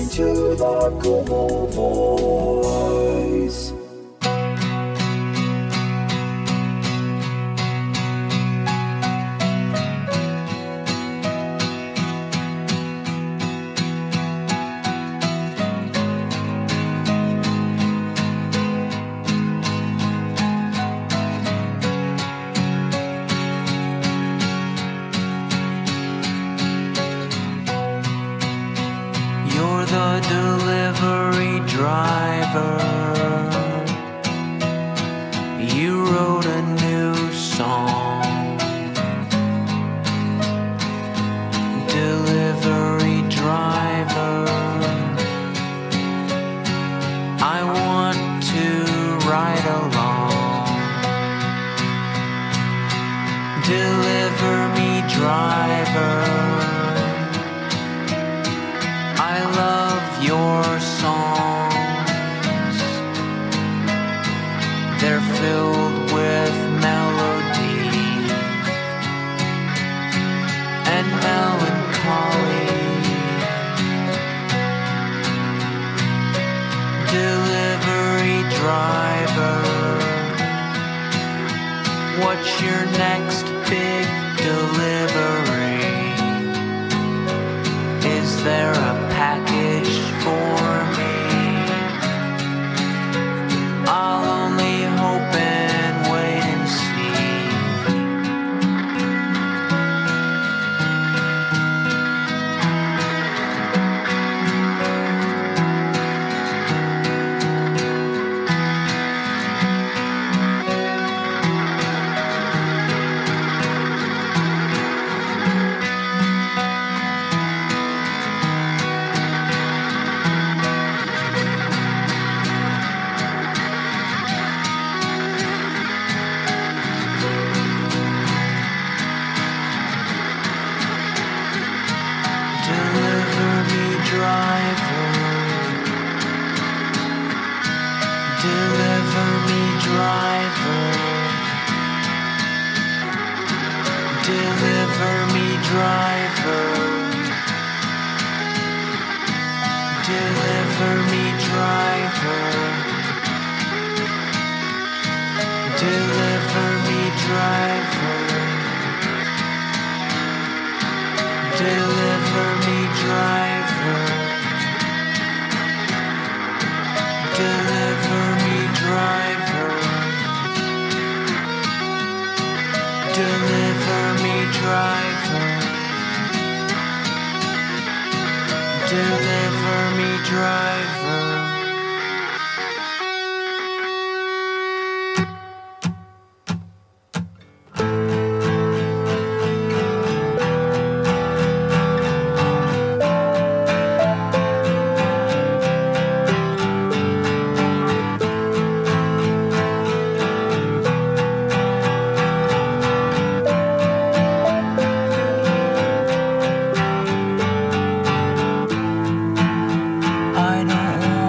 listening to the Como Voice. You're the delivery driver. You wrote a new song. Delivery driver. I want to ride along. Deliver me, driver. I love your songs. They're filled with melody and melancholy. Delivery driver, what's your next big delivery? Is there a package for me? I'll only hope and wait and see. Deliver me, driver. Deliver me, driver. Deliver me, driver. Deliver me, driver. Deliver me, driver. Deliver me, driver. Deliver me, driver. Deliver me, driver. Deliver me, driver. I don't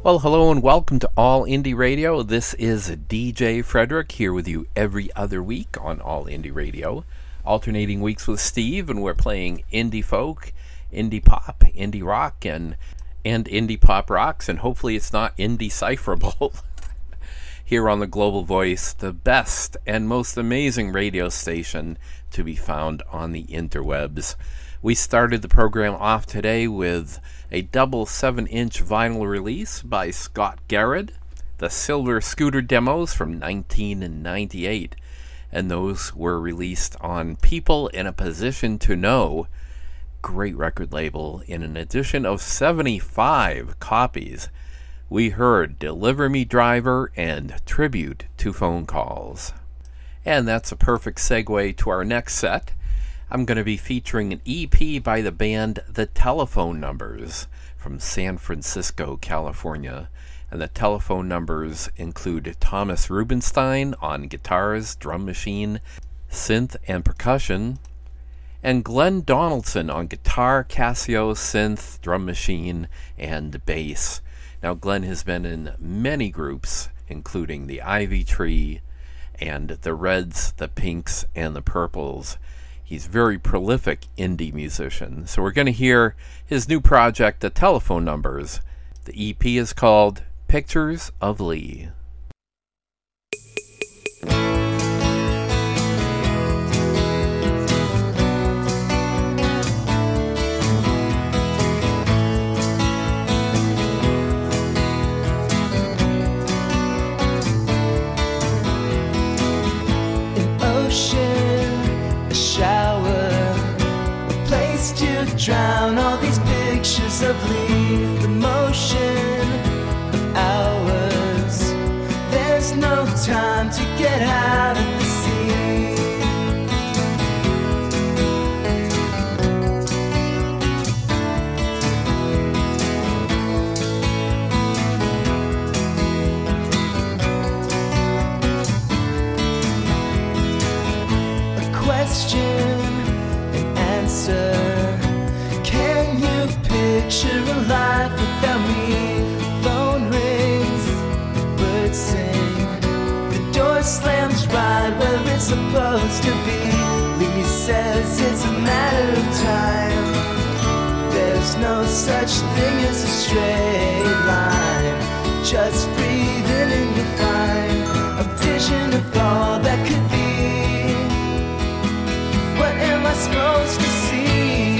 Well, hello and welcome to All Indie Radio. This is DJ Frederick here with you every other week on All Indie Radio. Alternating weeks with Steve, and we're playing indie folk, indie pop, indie rock, and indie pop rocks, and hopefully it's not indecipherable. Here on the Global Voice, the best and most amazing radio station to be found on the interwebs. We started the program off today with a double 7-inch vinyl release by Scott Garrett, the Silver Scooter demos from 1998, and those were released on People in a Position to Know, great record label. In an edition of 75 copies, we heard Deliver Me Driver and Tribute to Phone Calls. And that's a perfect segue to our next set. I'm going to be featuring an EP by the band The Telephone Numbers from San Francisco, California. And the telephone numbers include Thomas Rubinstein on guitars, drum machine, synth, and percussion, and Glenn Donaldson on guitar, Casio, synth, drum machine, and bass. Now, Glenn has been in many groups, including the Ivy Tree and the Reds, the Pinks, and the Purples. He's a very prolific indie musician. So we're going to hear his new project, The Telephone Numbers. The EP is called Pictures of Lee. Drown all these pictures of Lee, the motion of hours. There's no time to get out of the sea. A question, an answer. Picture a life without me. Phone rings, birds sing, the door slams right where it's supposed to be. Lee says it's a matter of time. There's no such thing as a straight line. Just breathe in and you'll find a vision of all that could be. What am I supposed to see?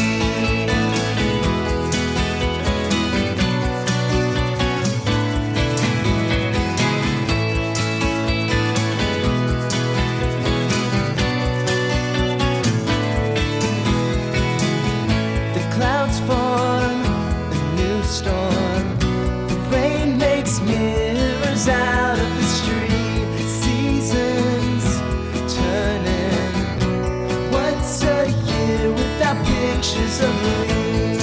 Mirrors out of the street, seasons turning. What's a year without pictures of Lee?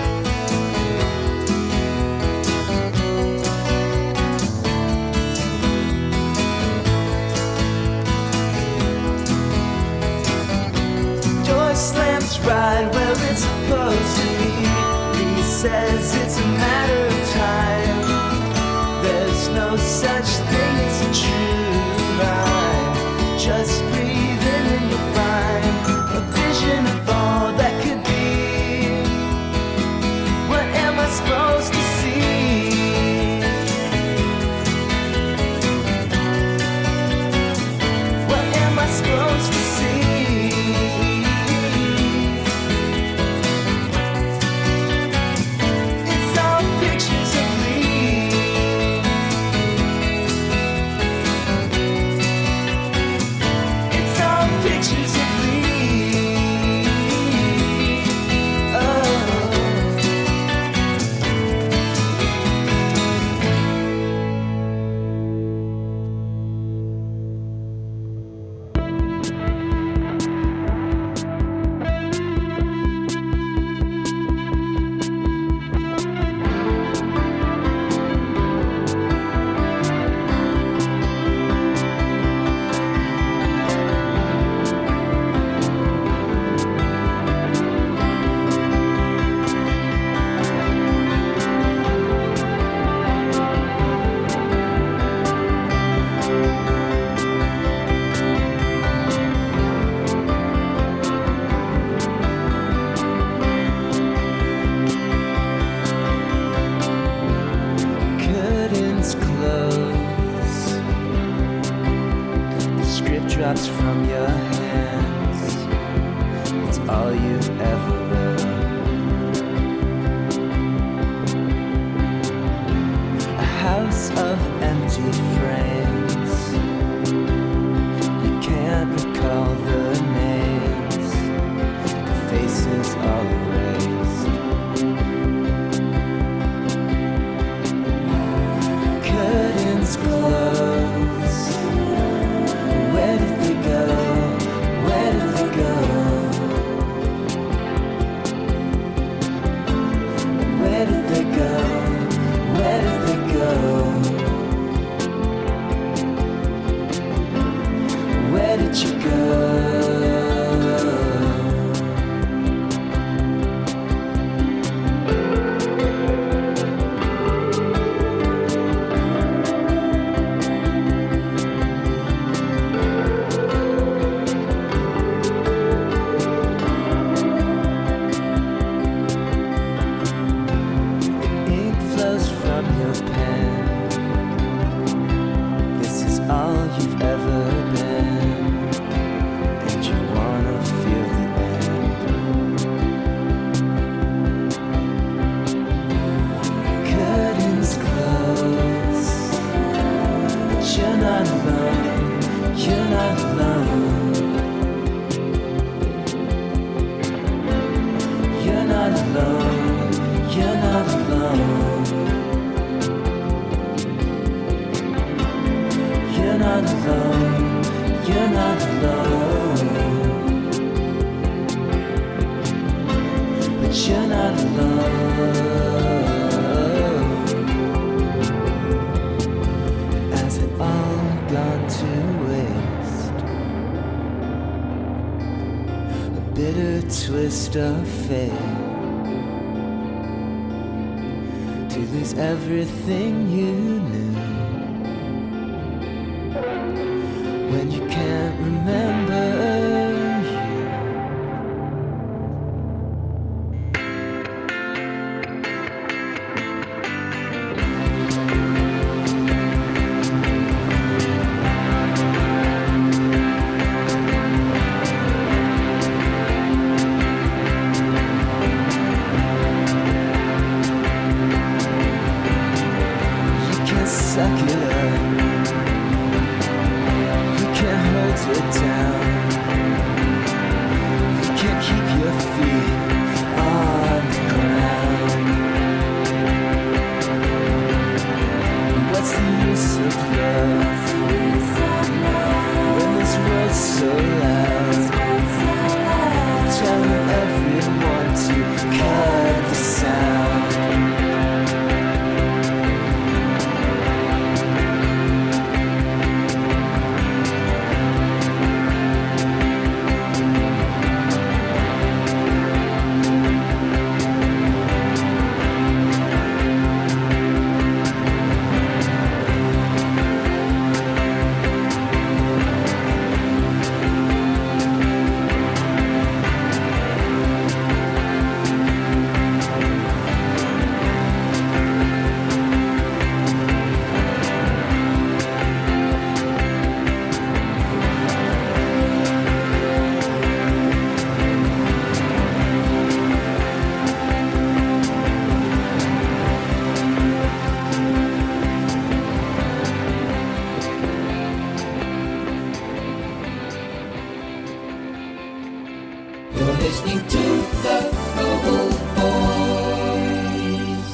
Door slams right where it's supposed to be. Lee says it's a matter of time. There's no such thing as a true line. Just breathe in and you'll find a vision of all that could be. What am I supposed to see? What am I supposed to see? It's all it's all you've ever wrote. A house of empty frames. You can't recall the names. The faces all erased. Curtains closed. Where did they go? Where did they go? Where did they go? Where did they go? Where did you go? Twist of fate to lose everything you knew when you can't remember listening to the Global Boys.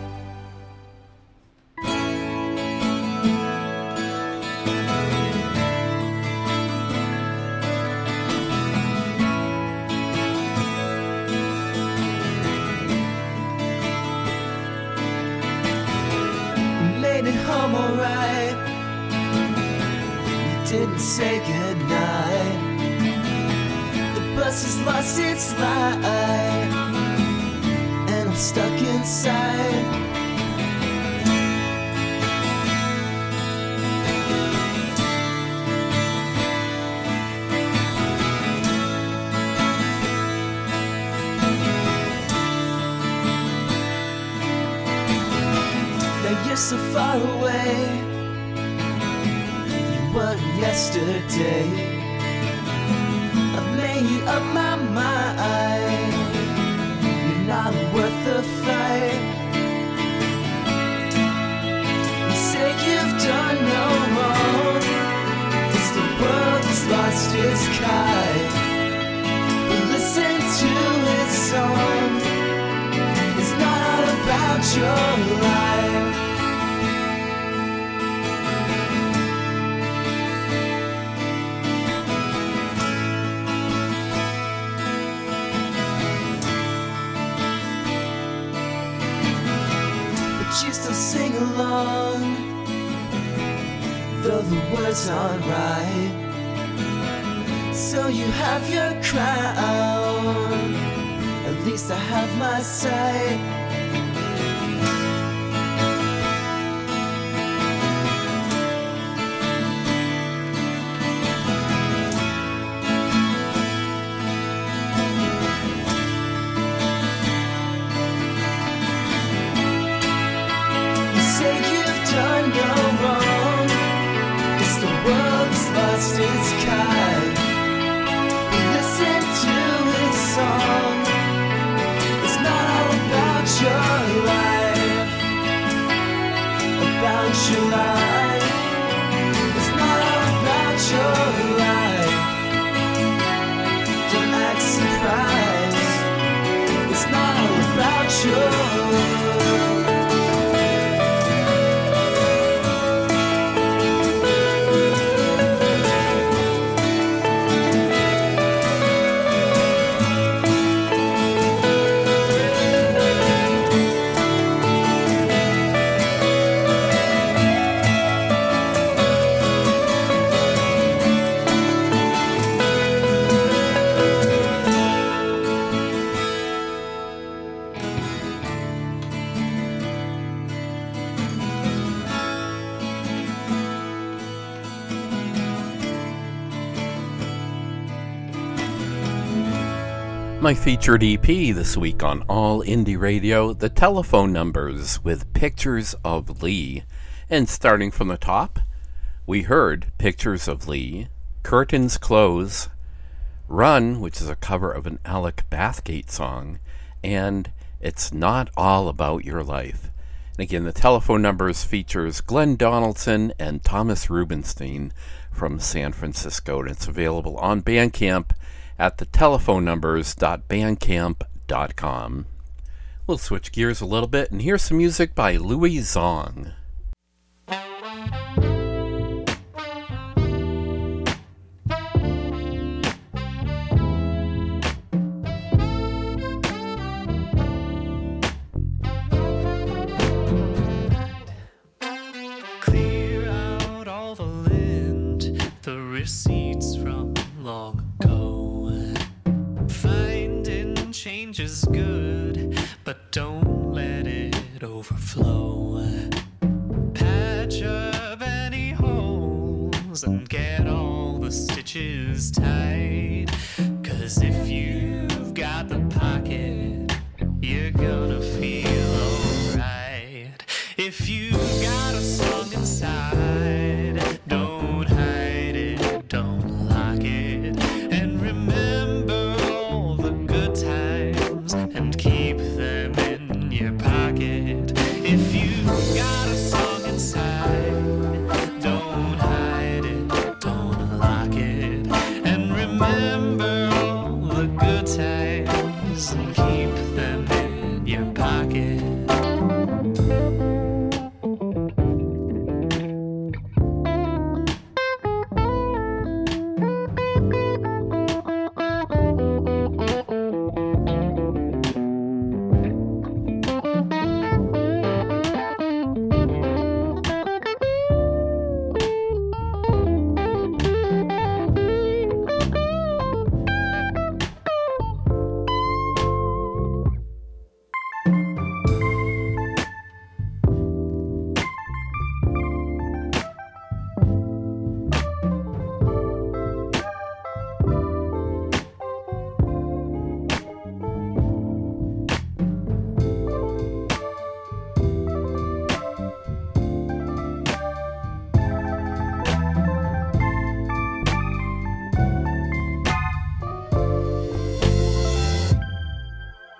You made it home alright. You didn't say goodnight. Bus has lost its light, and I'm stuck inside. Now you're so far away. You weren't yesterday. I've made made up my mind. You're not worth the fight. You say you've done no wrong. It's the world that's lost its kind. But listen to its song. It's not all about your life. You still sing along, though the words aren't right. So you have your crown, at least I have my sight. Lost its kind. But listen to its song. It's not all about your life. About your life. It's not all about your life. Don't act surprised. It's not all about your life. My featured EP this week on All Indie Radio, The Telephone Numbers with Pictures of Lee. And starting from the top, we heard Pictures of Lee, Curtains Close, Run, which is a cover of an Alec Bathgate song, and It's Not All About Your Life. And again, The Telephone Numbers features Glenn Donaldson and Thomas Rubenstein from San Francisco, and it's available on Bandcamp at thetelephonnumbers.bandcamp.com. We'll switch gears a little bit and hear some music by Louis Zong. Clear out all the lint, the receipts from long ago. Finding change is good, but don't let it overflow. Patch up any holes and get all the stitches tight. 'Cause if you've got the pocket, you're gonna feel alright. If you've got a song inside, don't hide it, don't lock it, and remember and keep them in your pocket. If you've got a song inside, don't hide it, don't lock it, and remember all the good times and keep them in your pocket.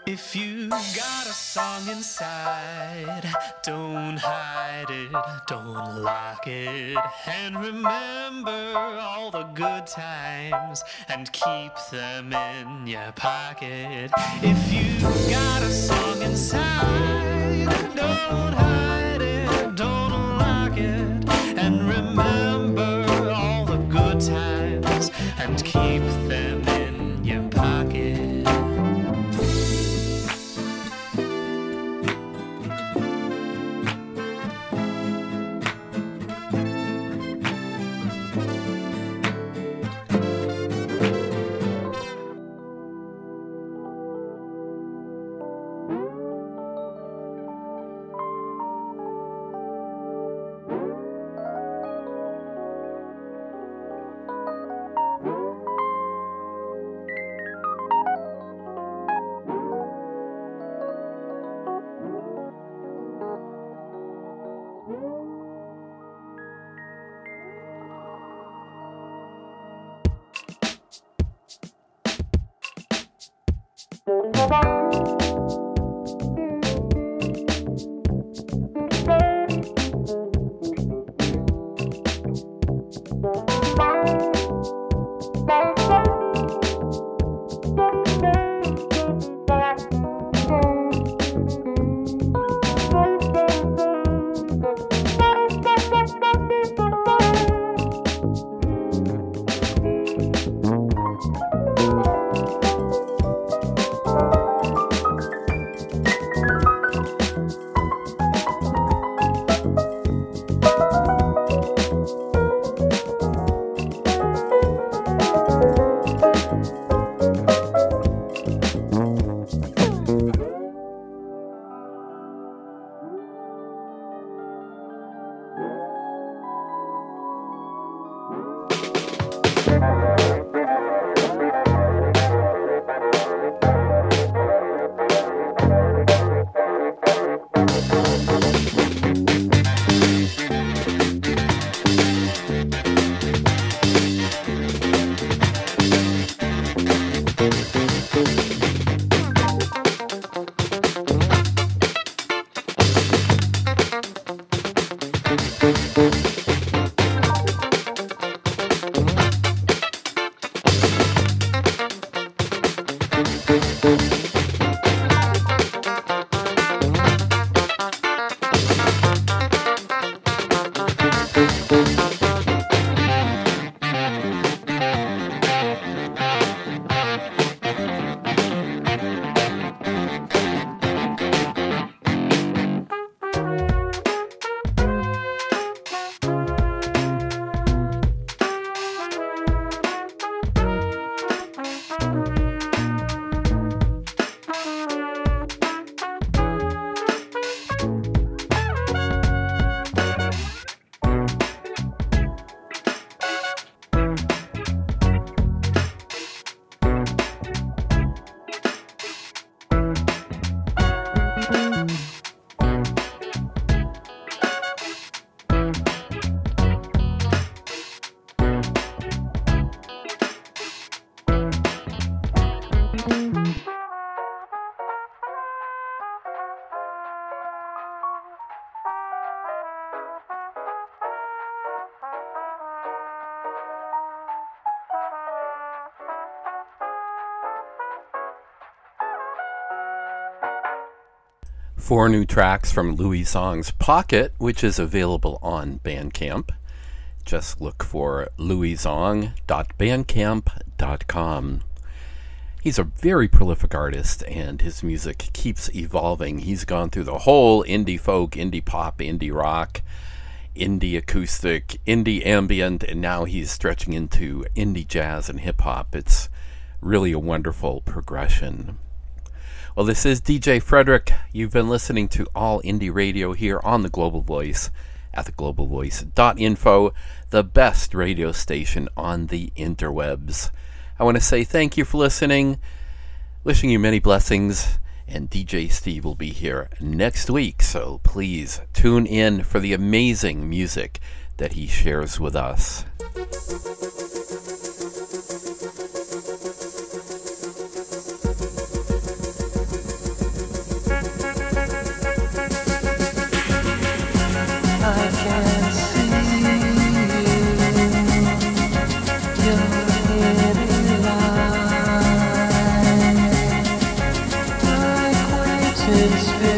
If you got a song inside, don't hide it, don't lock it, and remember all the good times and keep them in your pocket. If you got a song inside, don't hide it, don't lock it, and remember all the good times and keep them in your pocket. Four new tracks from Louis Song's Pocket, which is available on Bandcamp. Just look for louisong.bandcamp.com. He's a very prolific artist, and his music keeps evolving. He's gone through the whole indie folk, indie pop, indie rock, indie acoustic, indie ambient, and now he's stretching into indie jazz and hip-hop. It's really a wonderful progression. Well, this is DJ Frederick. You've been listening to All Indie Radio here on The Global Voice at theglobalvoice.info, the best radio station on the interwebs. I want to say thank you for listening, wishing you many blessings, and DJ Steve will be here next week, so please tune in for the amazing music that he shares with us. spin, spin.